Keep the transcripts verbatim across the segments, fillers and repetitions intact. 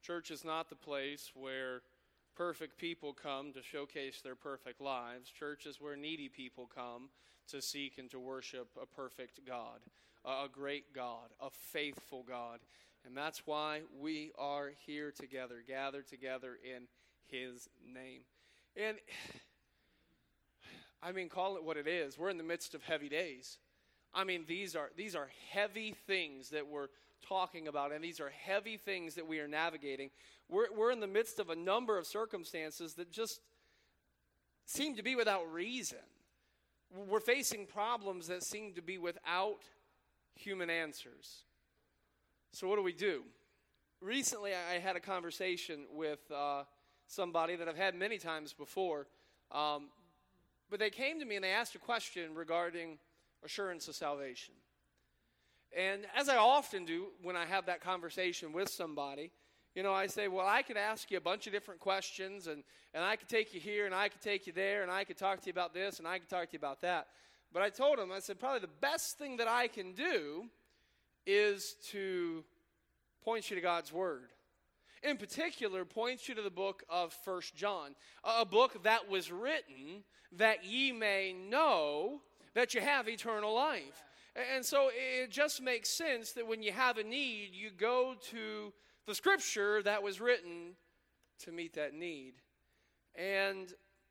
Church is not the place where perfect people come to showcase their perfect lives. Church is where needy people come to seek and to worship a perfect God, a great God, a faithful God. And that's why we are here together, gathered together in His name. And, I mean, call it what it is. We're in the midst of heavy days. I mean, these are these are heavy things that we're talking about, and these are heavy things that we are navigating. We're, we're in the midst of a number of circumstances that just seem to be without reason. We're facing problems that seem to be without human answers. So what do we do? Recently, I had a conversation with uh, somebody that I've had many times before, um, but they came to me and they asked a question regarding assurance of salvation. And as I often do when I have that conversation with somebody, you know, I say, well, I could ask you a bunch of different questions, and, and I could take you here, and I could take you there, and I could talk to you about this, and I could talk to you about that. But I told him, I said, probably the best thing that I can do is to point you to God's Word. In particular, point you to the book of First John, a book that was written that ye may know that you have eternal life. And so it just makes sense that when you have a need, you go to the Scripture that was written to meet that need. And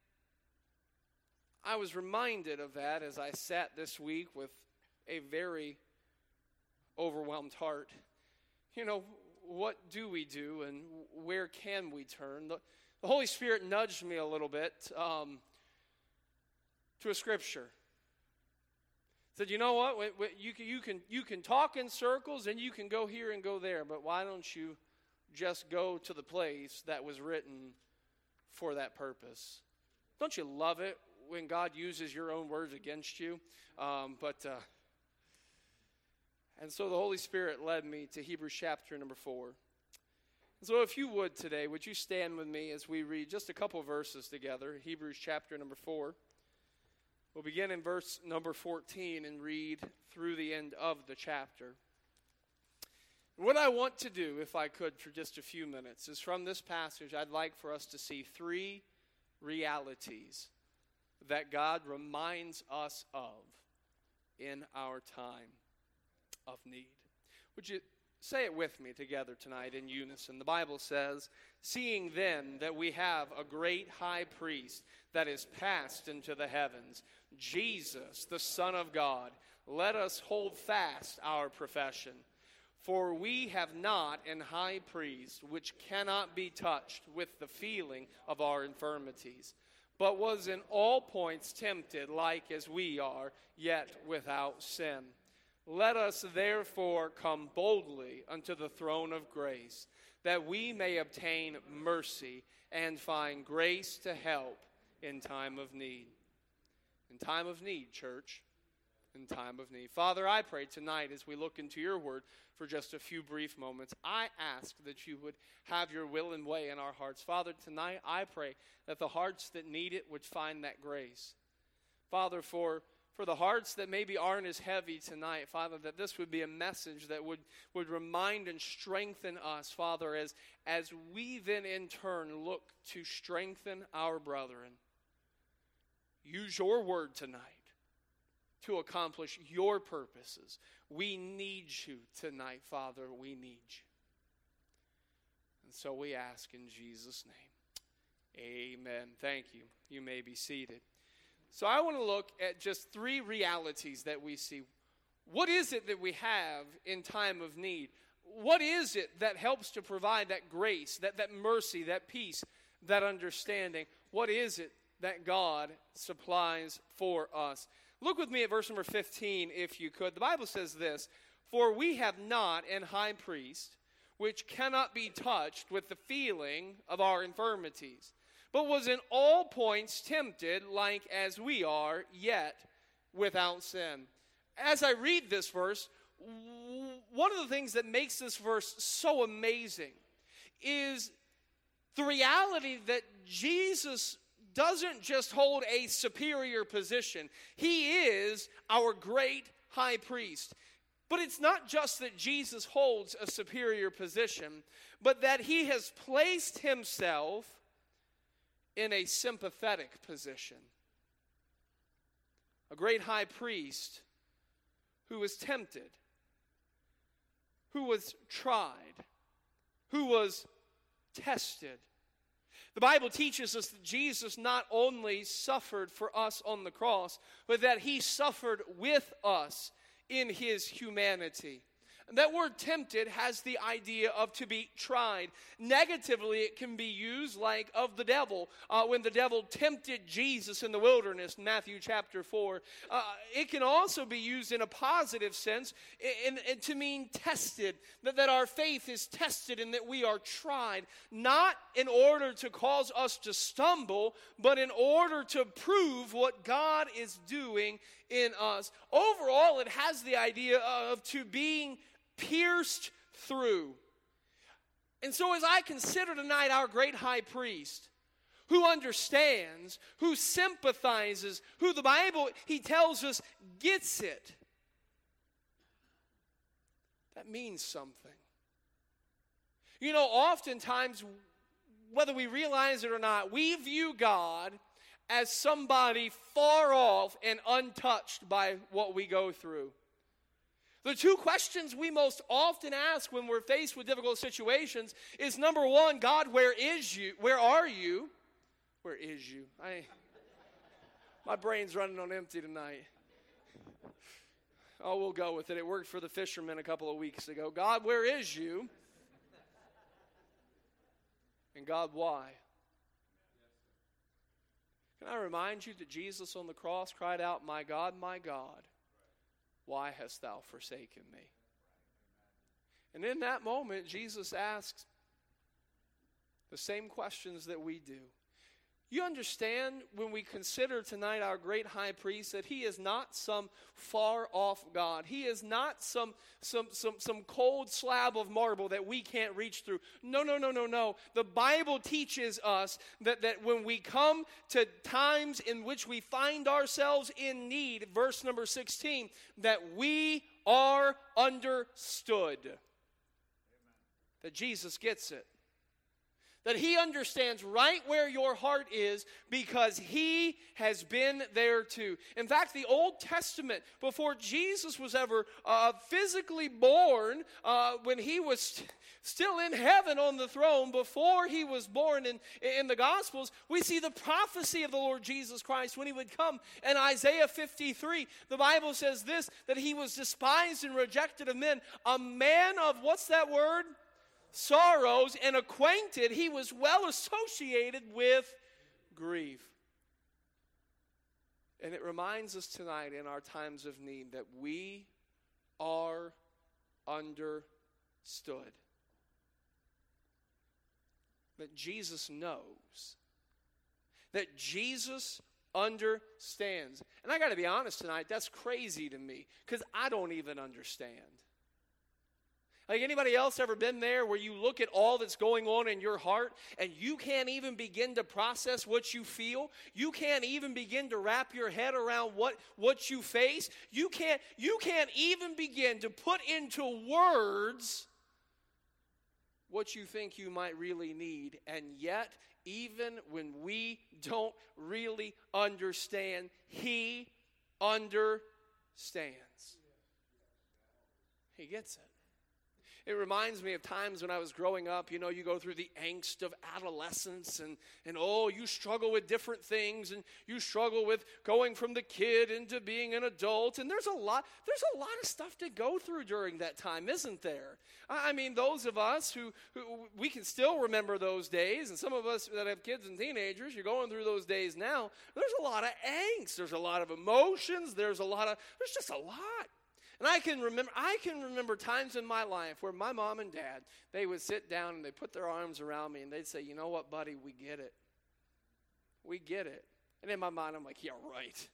I was reminded of that as I sat this week with a very overwhelmed heart. You know, what do we do and where can we turn? The, the Holy Spirit nudged me a little bit um, to a Scripture. Said, you know what, you can, you, can, you can talk in circles and you can go here and go there, but why don't you just go to the place that was written for that purpose? Don't you love it when God uses your own words against you? Um, but uh, And so the Holy Spirit led me to Hebrews chapter number four. And so if you would today, would you stand with me as we read just a couple verses together, Hebrews chapter number four. We'll begin in verse number fourteen and read through the end of the chapter. What I want to do, if I could, for just a few minutes, is from this passage, I'd like for us to see three realities that God reminds us of in our time of need. Would you say it with me together tonight in unison? The Bible says, seeing then that we have a great high priest that is passed into the heavens, Jesus, the Son of God, let us hold fast our profession. For we have not an high priest which cannot be touched with the feeling of our infirmities, but was in all points tempted like as we are, yet without sin. Let us therefore come boldly unto the throne of grace, that we may obtain mercy and find grace to help in time of need. In time of need, church. In time of need. Father, I pray tonight as we look into your word for just a few brief moments, I ask that you would have your will and way in our hearts. Father, tonight I pray that the hearts that need it would find that grace. Father, for For the hearts that maybe aren't as heavy tonight, Father, that this would be a message that would, would remind and strengthen us, Father, as, as we then in turn look to strengthen our brethren. Use your word tonight to accomplish your purposes. We need you tonight, Father. We need you. And so we ask in Jesus' name. Amen. Thank you. You may be seated. So I want to look at just three realities that we see. What is it that we have in time of need? What is it that helps to provide that grace, that, that mercy, that peace, that understanding? What is it that God supplies for us? Look with me at verse number fifteen, if you could. The Bible says this, for we have not an high priest which cannot be touched with the feeling of our infirmities, but was in all points tempted like as we are, yet without sin. As I read this verse, one of the things that makes this verse so amazing is the reality that Jesus doesn't just hold a superior position. He is our great high priest. But it's not just that Jesus holds a superior position, but that he has placed himself in a sympathetic position. A great high priest who was tempted, who was tried, who was tested. The Bible teaches us that Jesus not only suffered for us on the cross, but that he suffered with us in his humanity. And that word tempted has the idea of to be tried. Negatively, it can be used like of the devil. Uh, when the devil tempted Jesus in the wilderness, in Matthew chapter four. Uh, it can also be used in a positive sense in, in, to mean tested. That, that our faith is tested and that we are tried. Not in order to cause us to stumble, but in order to prove what God is doing in us. Overall, it has the idea of to being pierced through. And so as I consider tonight our great high priest, who understands, who sympathizes, who the Bible, he tells us, gets it, that means something. You know, oftentimes, whether we realize it or not, we view God as somebody far off and untouched by what we go through. The two questions we most often ask when we're faced with difficult situations is, number one, God, where is you? Where are you? Where is you? I, my brain's running on empty tonight. Oh, we'll go with it. It worked for the fishermen a couple of weeks ago. God, where is you? And God, why? Can I remind you that Jesus on the cross cried out, "My God, my God, why hast thou forsaken me?" And in that moment, Jesus asks the same questions that we do. You understand when we consider tonight our great high priest that he is not some far-off God. He is not some, some, some, some cold slab of marble that we can't reach through. No, no, no, no, no. The Bible teaches us that, that when we come to times in which we find ourselves in need, verse number sixteen, that we are understood. Amen. That Jesus gets it. That he understands right where your heart is because he has been there too. In fact, the Old Testament, before Jesus was ever uh, physically born, uh, when he was st- still in heaven on the throne, before he was born in, in the Gospels, we see the prophecy of the Lord Jesus Christ when he would come. In Isaiah fifty-three, the Bible says this, that he was despised and rejected of men, a man of, what's that word? Sorrows, and acquainted, he was well associated with grief. And it reminds us tonight in our times of need that we are understood. That Jesus knows. That Jesus understands. And I got to be honest tonight, that's crazy to me because I don't even understand. Like, anybody else ever been there where you look at all that's going on in your heart and you can't even begin to process what you feel? You can't even begin to wrap your head around what, what you face? You can't, you can't even begin to put into words what you think you might really need. And yet, even when we don't really understand, he understands. He gets it. It reminds me of times when I was growing up. You know, you go through the angst of adolescence and, and oh, you struggle with different things and you struggle with going from the kid into being an adult. And there's a lot, there's a lot of stuff to go through during that time, isn't there? I mean, those of us who, who we can still remember those days, and some of us that have kids and teenagers, you're going through those days now. There's a lot of angst. There's a lot of emotions. There's a lot of, there's just a lot. And I can remember I can remember times in my life where my mom and dad, they would sit down and they put their arms around me and they'd say, "You know what, buddy, we get it. We get it." And in my mind, I'm like, "Yeah, right.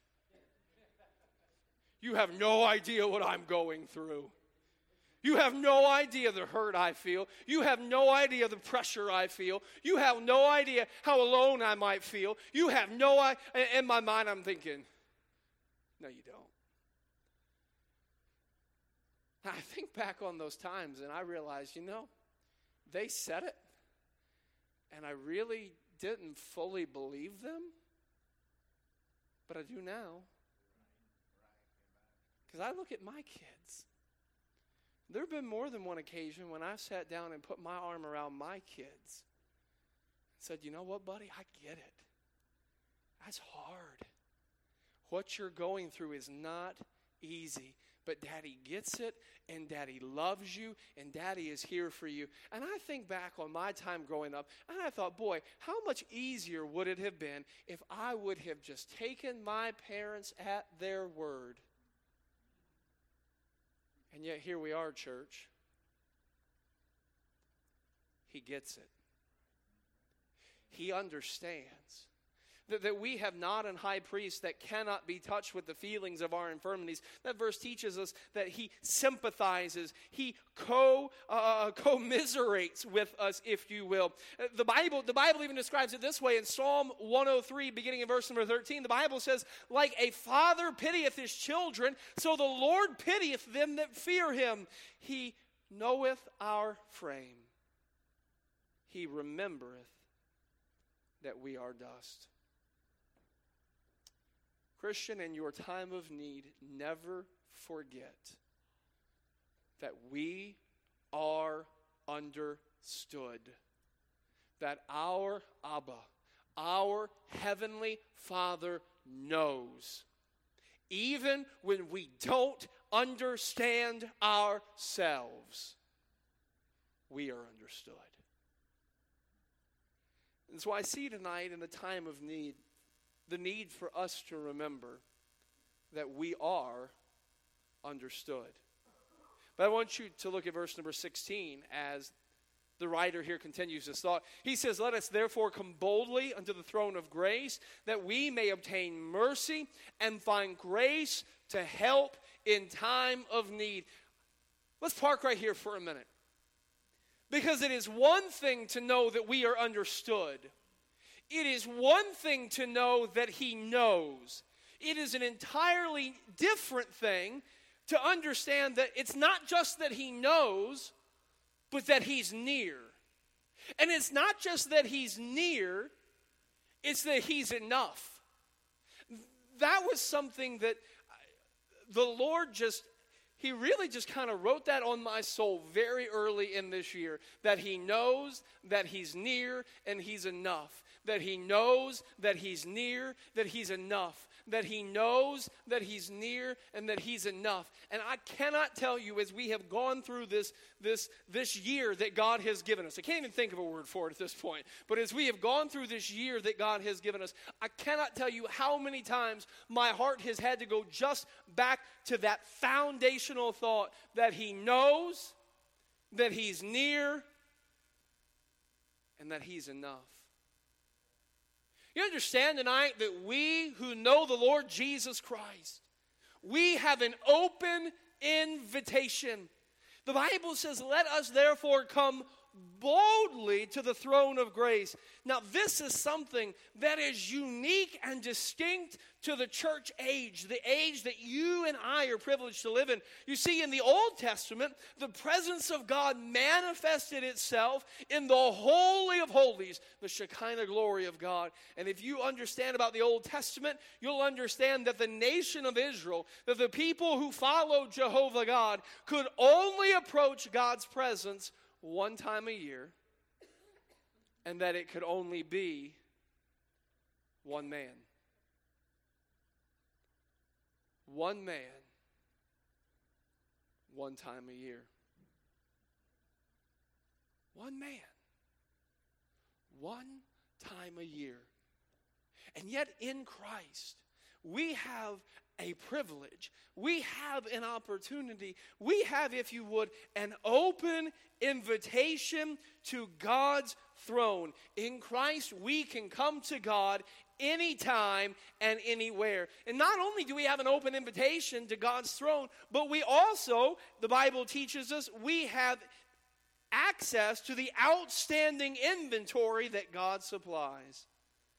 You have no idea what I'm going through. You have no idea the hurt I feel. You have no idea the pressure I feel. You have no idea how alone I might feel. You have no idea." In my mind, I'm thinking, no, you don't. I think back on those times and I realized, you know, they said it, and I really didn't fully believe them, but I do now. Because I look at my kids. There have been more than one occasion when I've sat down and put my arm around my kids and said, you know what, buddy, I get it. That's hard. What you're going through is not easy. But Daddy gets it, and Daddy loves you, and Daddy is here for you. And I think back on my time growing up, and I thought, boy, how much easier would it have been if I would have just taken my parents at their word. And yet here we are, church. He gets it. He understands. That we have not an high priest that cannot be touched with the feelings of our infirmities. That verse teaches us that he sympathizes. He co, uh, commiserates with us, if you will. The Bible, the Bible even describes it this way in Psalm one oh three, beginning in verse number thirteen. The Bible says, like a father pitieth his children, so the Lord pitieth them that fear him. He knoweth our frame. He remembereth that we are dust. Christian, in your time of need, never forget that we are understood. That our Abba, our Heavenly Father knows. Even when we don't understand ourselves, we are understood. And so I see tonight in the time of need, the need for us to remember that we are understood. But I want you to look at verse number sixteen as the writer here continues his thought. He says, let us therefore come boldly unto the throne of grace, that we may obtain mercy and find grace to help in time of need. Let's park right here for a minute. Because it is one thing to know that we are understood. It is one thing to know that he knows. It is an entirely different thing to understand that it's not just that he knows, but that he's near. And it's not just that he's near, it's that he's enough. That was something that the Lord just, he really just kind of wrote that on my soul very early in this year. That he knows, that he's near, and he's enough. That he knows that he's near, that he's enough. That he knows that he's near and that he's enough. And I cannot tell you, as we have gone through this, this, this year that God has given us, I can't even think of a word for it at this point, but as we have gone through this year that God has given us, I cannot tell you how many times my heart has had to go just back to that foundational thought that he knows, that he's near, and that he's enough. You understand tonight that we who know the Lord Jesus Christ, we have an open invitation. The Bible says, let us therefore come boldly to the throne of grace. Now, this is something that is unique and distinct to the church age, the age that you and I are privileged to live in. You see, in the Old Testament, the presence of God manifested itself in the Holy of Holies, the Shekinah glory of God. And if you understand about the Old Testament, you'll understand that the nation of Israel, that the people who followed Jehovah God, could only approach God's presence one time a year, and that it could only be one man. One man, one time a year. One man, one time a year. And yet in Christ, we have a privilege. We have an opportunity. We have, if you would, an open invitation to God's throne. In Christ, we can come to God anytime and anywhere. And not only do we have an open invitation to God's throne, but we also, the Bible teaches us, we have access to the outstanding inventory that God supplies.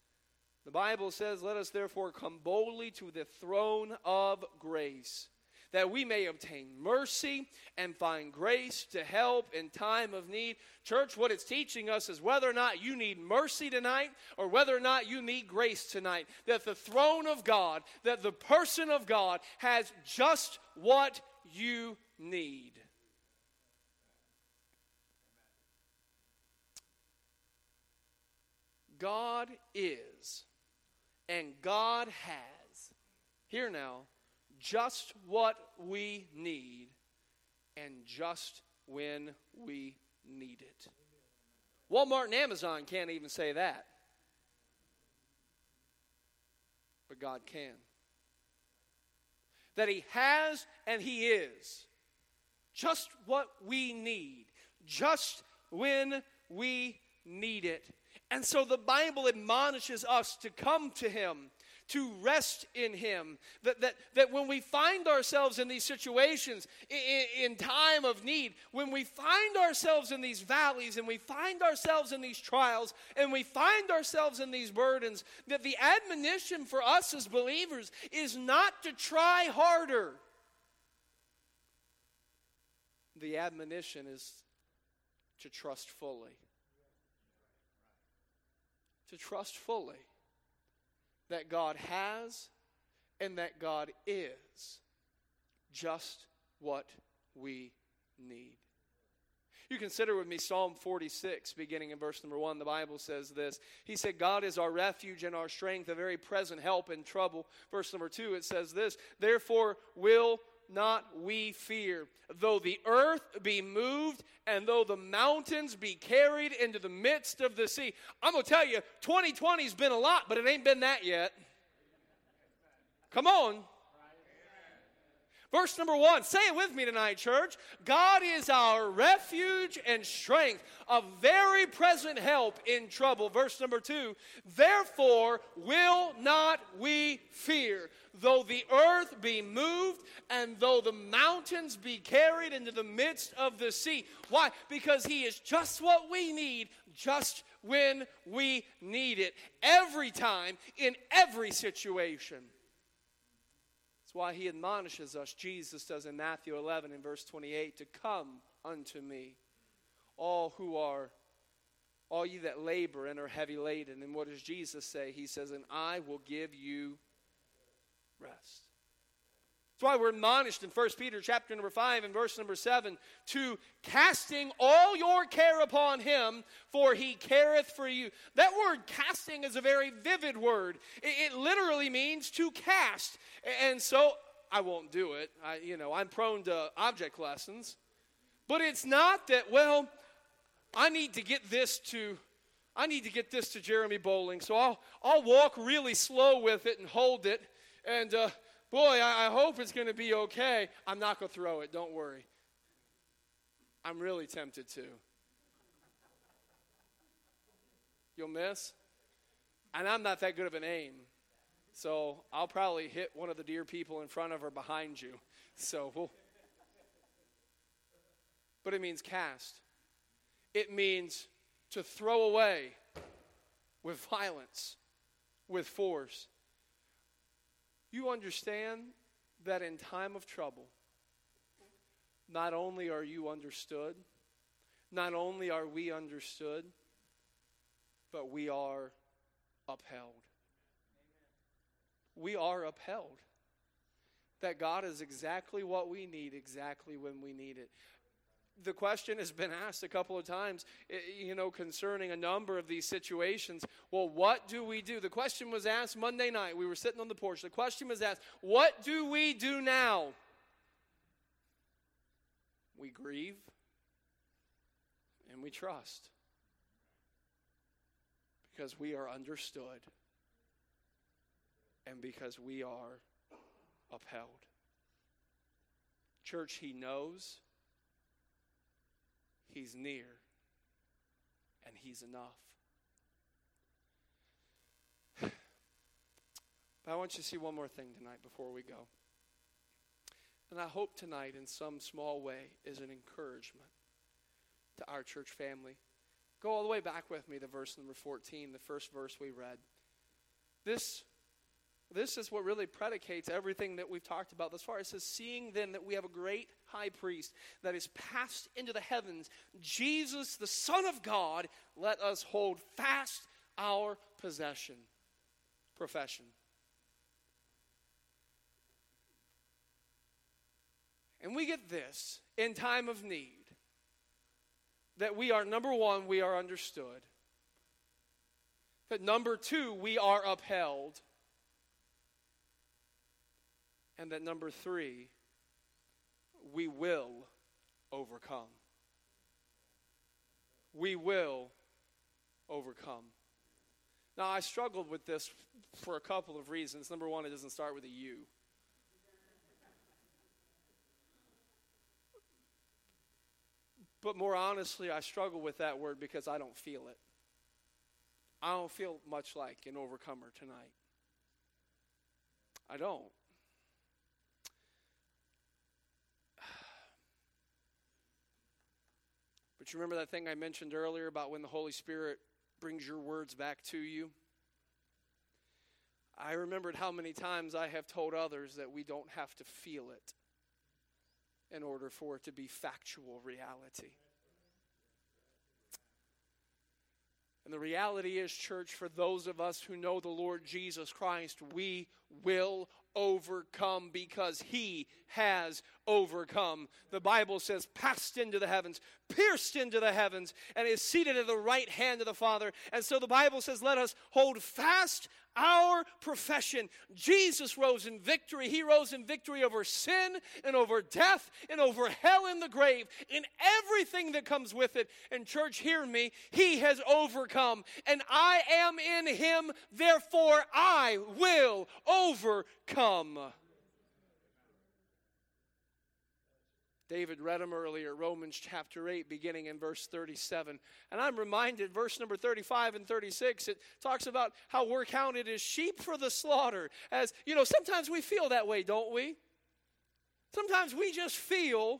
The Bible says, let us therefore come boldly to the throne of grace. that we may obtain mercy and find grace to help in time of need. Church, what it's teaching us is whether or not you need mercy tonight or whether or not you need grace tonight, that the throne of God, that the person of God has just what you need. God is, and God has, here now, just what we need, and just when we need it. Walmart and Amazon can't even say that. But God can. That He has and He is just what we need, just when we need it. And so the Bible admonishes us to come to Him, to rest in Him. That, that, that when we find ourselves in these situations, in, in time of need, when we find ourselves in these valleys, and we find ourselves in these trials, and we find ourselves in these burdens, that the admonition for us as believers is not to try harder. The admonition is to trust fully. To trust fully that God has and that God is just what we need. You consider with me Psalm forty-six, beginning in verse number one. The Bible says this. He said, God is our refuge and our strength, a very present help in trouble. Verse number two, it says this, therefore will not we fear, though the earth be moved, and though the mountains be carried into the midst of the sea. I'm going to tell you, twenty twenty's been a lot, but it ain't been that yet. Come on. Verse number one, say it with me tonight, church. God is our refuge and strength, a very present help in trouble. Verse number two, therefore will not we fear, though the earth be moved, and though the mountains be carried into the midst of the sea. Why? Because He is just what we need, just when we need it. Every time, in every situation. That's why He admonishes us, Jesus does in Matthew eleven in verse twenty-eight, to come unto me, all who are, all you that labor and are heavy laden. And what does Jesus say? He says, and I will give you rest. That's why we're admonished in First Peter chapter number five and verse number seven to casting all your care upon Him, for He careth for you. That word casting is a very vivid word. It, it literally means to cast. And so I won't do it. I, you know, I'm prone to object lessons. But it's not that, well, I need to get this to I need to get this to Jeremy Bowling, so I'll I'll walk really slow with it and hold it. And uh, boy, I, I hope it's going to be okay. I'm not going to throw it. Don't worry. I'm really tempted to. You'll miss? And I'm not that good of an aim. So I'll probably hit one of the dear people in front of or behind you. So we'll. But it means cast. It means to throw away with violence, with force. You understand that in time of trouble, not only are you understood, not only are we understood, but we are upheld. We are upheld. That God is exactly what we need, exactly when we need it. The question has been asked a couple of times, you know, concerning a number of these situations. Well, what do we do? The question was asked Monday night. We were sitting on the porch. The question was asked, what do we do now? We grieve and we trust because we are understood and because we are upheld. Church, He knows. He's near, and He's enough. But I want you to see one more thing tonight before we go. And I hope tonight, in some small way, is an encouragement to our church family. Go all the way back with me to verse number fourteen, the first verse we read. This This is what really predicates everything that we've talked about thus far. It says, seeing then that we have a great high priest that is passed into the heavens, Jesus, the Son of God, let us hold fast our possession, profession. And we get this in time of need, that we are, number one, we are understood. That number two, we are upheld. And that number three, we will overcome. We will overcome. Now, I struggled with this for a couple of reasons. Number one, it doesn't start with a U. But more honestly, I struggle with that word because I don't feel it. I don't feel much like an overcomer tonight. I don't. But you remember that thing I mentioned earlier about when the Holy Spirit brings your words back to you? I remembered how many times I have told others that we don't have to feel it in order for it to be factual reality. And the reality is, church, for those of us who know the Lord Jesus Christ, we will overcome because He has overcome. The Bible says, passed into the heavens, pierced into the heavens, and is seated at the right hand of the Father. And so the Bible says, let us hold fast our profession. Jesus rose in victory. He rose in victory over sin and over death and over hell and the grave and everything that comes with it. And church, hear me, He has overcome. And I am in Him, therefore I will overcome. David read them earlier, Romans chapter eight, beginning in verse thirty-seven. And I'm reminded, verse number thirty-five and thirty-six, it talks about how we're counted as sheep for the slaughter. As, you know, sometimes we feel that way, don't we? Sometimes we just feel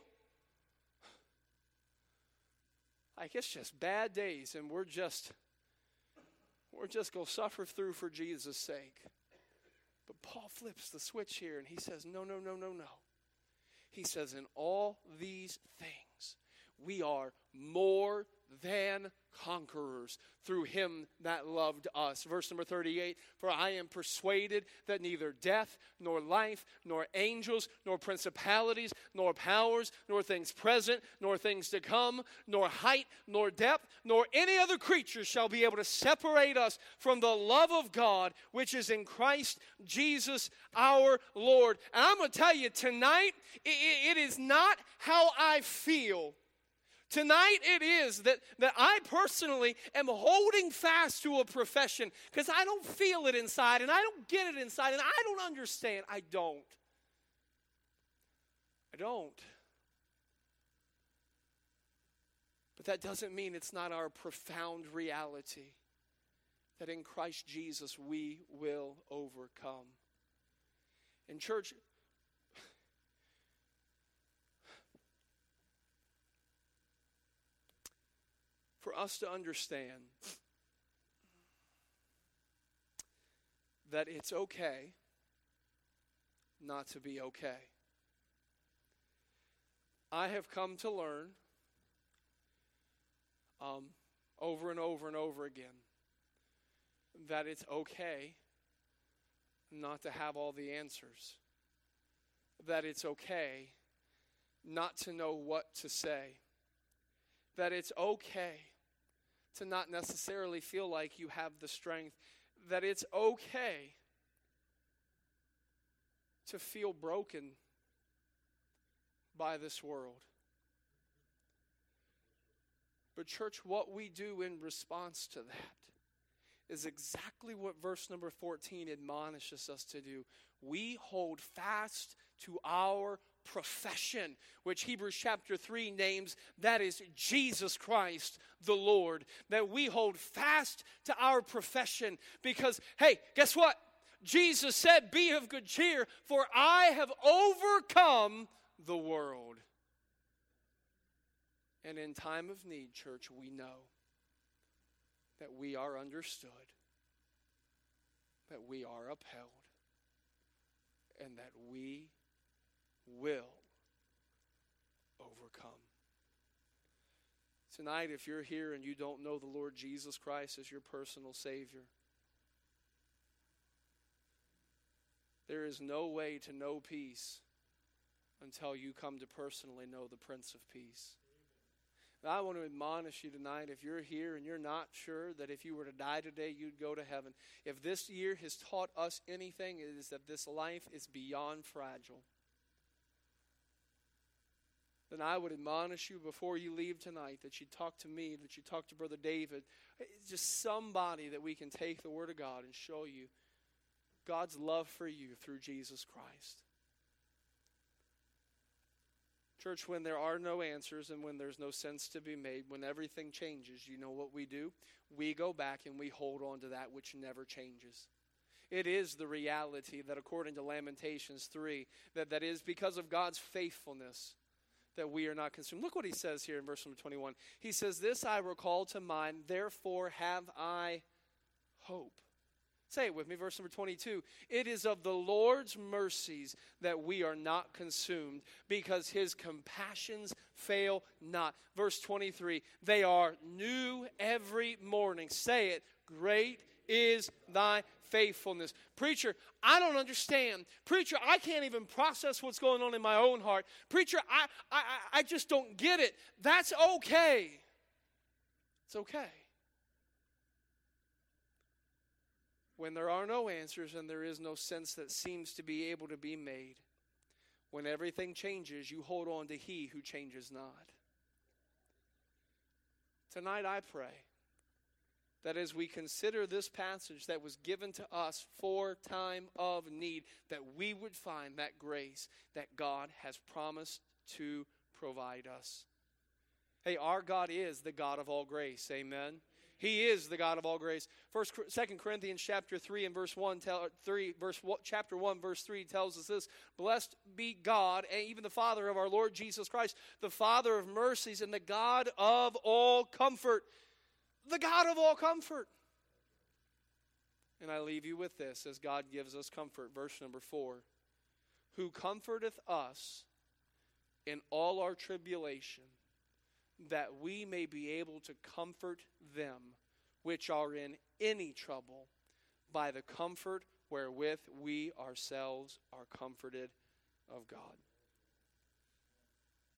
like it's just bad days and we're just, we're just going to suffer through for Jesus' sake. But Paul flips the switch here and he says, no, no, no, no, no. He says, in all these things, we are more than conquerors through Him that loved us. Verse number thirty-eight, for I am persuaded that neither death, nor life, nor angels, nor principalities, nor powers, nor things present, nor things to come, nor height, nor depth, nor any other creature shall be able to separate us from the love of God, which is in Christ Jesus our Lord. And I'm going to tell you, tonight, it, it is not how I feel. Tonight it is that, that I personally am holding fast to a profession because I don't feel it inside and I don't get it inside and I don't understand. I don't. I don't. But that doesn't mean it's not our profound reality that in Christ Jesus we will overcome. In church, for us to understand that it's okay not to be okay. I have come to learn um, over and over and over again that it's okay not to have all the answers. That it's okay not to know what to say. That it's okay to not necessarily feel like you have the strength. That it's okay to feel broken by this world. But church, what we do in response to that is exactly what verse number fourteen admonishes us to do. We hold fast to our profession, which Hebrews chapter three names, that is Jesus Christ the Lord. That we hold fast to our profession because, hey, guess what? Jesus said, be of good cheer, for I have overcome the world. And in time of need, church, we know that we are understood, that we are upheld. and that we will overcome. Tonight, if you're here and you don't know the Lord Jesus Christ as your personal Savior, there is no way to know peace until you come to personally know the Prince of Peace. And I want to admonish you tonight, if you're here and you're not sure that if you were to die today, you'd go to heaven. If this year has taught us anything, it is that this life is beyond fragile. Then I would admonish you before you leave tonight that you talk to me, that you talk to Brother David, just somebody that we can take the Word of God and show you God's love for you through Jesus Christ. Church, when there are no answers and when there's no sense to be made, when everything changes, you know what we do? We go back and we hold on to that which never changes. It is the reality that according to Lamentations three, that, that is because of God's faithfulness that we are not consumed. Look what he says here in verse number twenty-one. He says, "This I recall to mind, therefore have I hope." Say it with me, verse number twenty-two. "It is of the Lord's mercies that we are not consumed, because his compassions fail not." Verse twenty-three, "They are new every morning." Say it, "Great is thy faithfulness." Preacher, I don't understand. Preacher, I can't even process what's going on in my own heart. Preacher, I, I, I just don't get it. That's okay. It's okay. When there are no answers and there is no sense that seems to be able to be made, when everything changes, you hold on to he who changes not. Tonight I pray that as we consider this passage that was given to us for time of need, that we would find that grace that God has promised to provide us. Hey, our God is the God of all grace. Amen. He is the God of all grace. First, Second Corinthians chapter three and verse one, tell, three, verse chapter one, verse three tells us this: "Blessed be God, and even the Father of our Lord Jesus Christ, the Father of mercies and the God of all comfort." The God of all comfort. And I leave you with this as God gives us comfort. Verse number four. "Who comforteth us in all our tribulation, that we may be able to comfort them which are in any trouble by the comfort wherewith we ourselves are comforted of God."